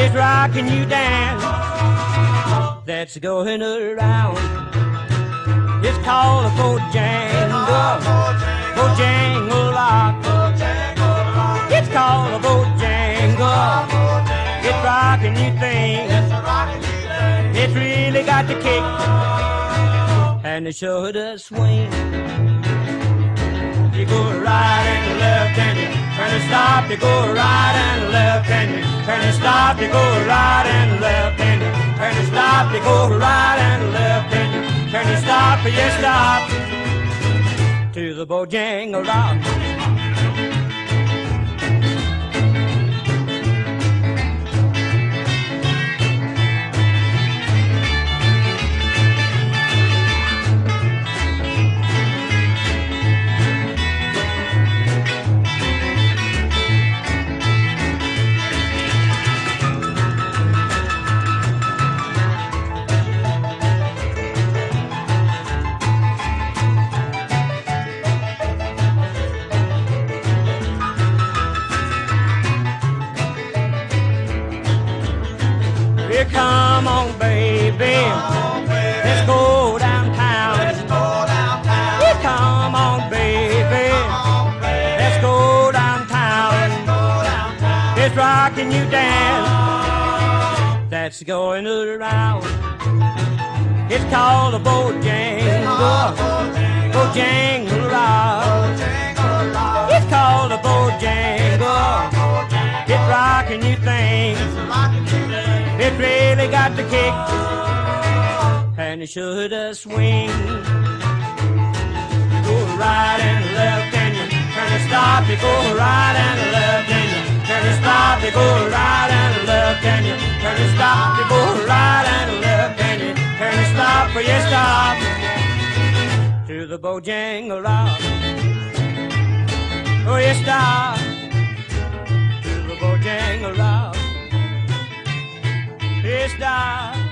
It's rocking you dance that's going around. It's called a Bojangle, Bojangle rock. It's called a Bojangle. It's rocking you things. It's really got the kick, and it sure does swing. You go right and left and you turn and stop. You go right and left and you turn and stop. You go right and left and you turn and stop. You go right and left and you turn and stop. You stop to the Bojangle rock. Come on, baby. Let's go downtown. Yeah, come on, baby. Let's go downtown. It's rocking you dance that's going around. It's called a Bojangle, Bojangle rock. It's called a Bojangle. It's rocking you things. It really got the kick, and it sure does swing. You go right and left and you turn and stop. You go right and left and you turn and stop. You go right and left and you turn and stop. You go right and left and you turn and stop. Or you stop to the Bojangle rock. Oh, you stop to the Bojangle rock. It's dark.